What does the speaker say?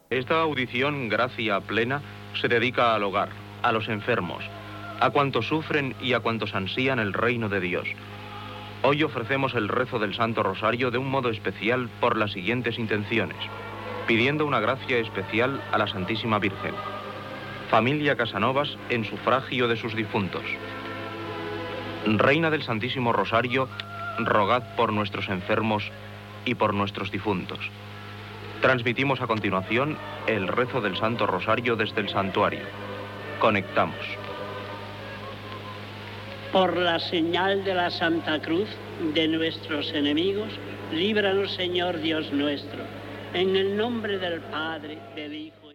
Esta audición, gracia plena, se dedica al hogar, a los enfermos, a cuantos sufren y a cuantos ansían el reino de Dios. Hoy ofrecemos el rezo del Santo Rosario de un modo especial por las siguientes intenciones, pidiendo una gracia especial a la Santísima Virgen. Familia Casanovas en sufragio de sus difuntos. Reina del Santísimo Rosario, rogad por nuestros enfermos y por nuestros difuntos. Transmitimos a continuación el rezo del Santo Rosario desde el santuario. Conectamos. Por la señal de la Santa Cruz de nuestros enemigos, líbranos, Señor Dios nuestro, en el nombre del Padre, del Hijo.